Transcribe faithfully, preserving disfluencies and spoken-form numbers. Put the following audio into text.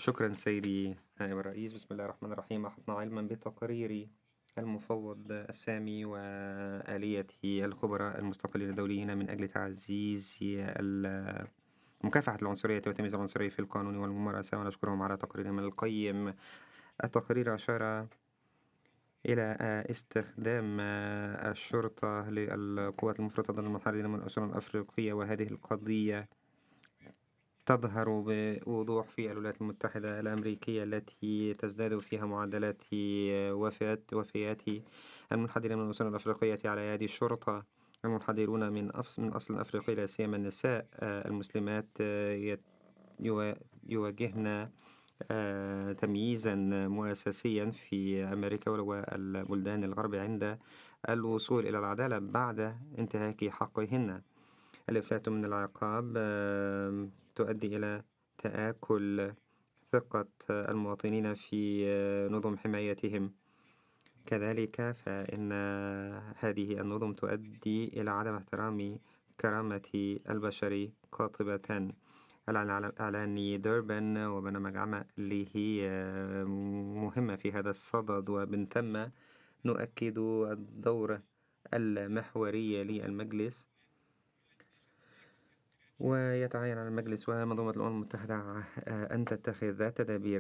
شكرا سيدي نائب الرئيس. بسم الله الرحمن الرحيم. أحطنا علما بتقرير المفوض السامي وآليته الخبراء المستقلين الدوليين من أجل تعزيز ال- مكافحة العنصرية والتمييز العنصري في القانون والممارسة، ونشكرهم على تقريرهم القيم. التقرير أشار إلى استخدام الشرطة للقوات المفرطة ضد المنحرفين من الأسر الأفريقية، وهذه القضية تظهر بوضوح في الولايات المتحدة الأمريكية التي تزداد فيها معدلات وفيات وفيات المنحدرين من الأسر الأفريقية على يد الشرطة. المنحدرون من أصل من أصل أفريقي لا سيما النساء المسلمات يواجهن تمييزا مؤسسيا في أمريكا والبلدان الغرب عند الوصول إلى العدالة بعد انتهاك حقهن. الإفلات من العقاب تؤدي إلى تآكل ثقة المواطنين في نظم حمايتهم. كذلك فإن هذه النظم تؤدي إلى عدم احترام كرامة البشر قاطبة. الإعلان ديربن وبرنامج عمل اللي هي مهمة في هذا الصدد، ومن ثم نؤكد الدور المحوري للمجلس، ويتعين على المجلس ومنظومة الأمم المتحدة أن تتخذ تدابير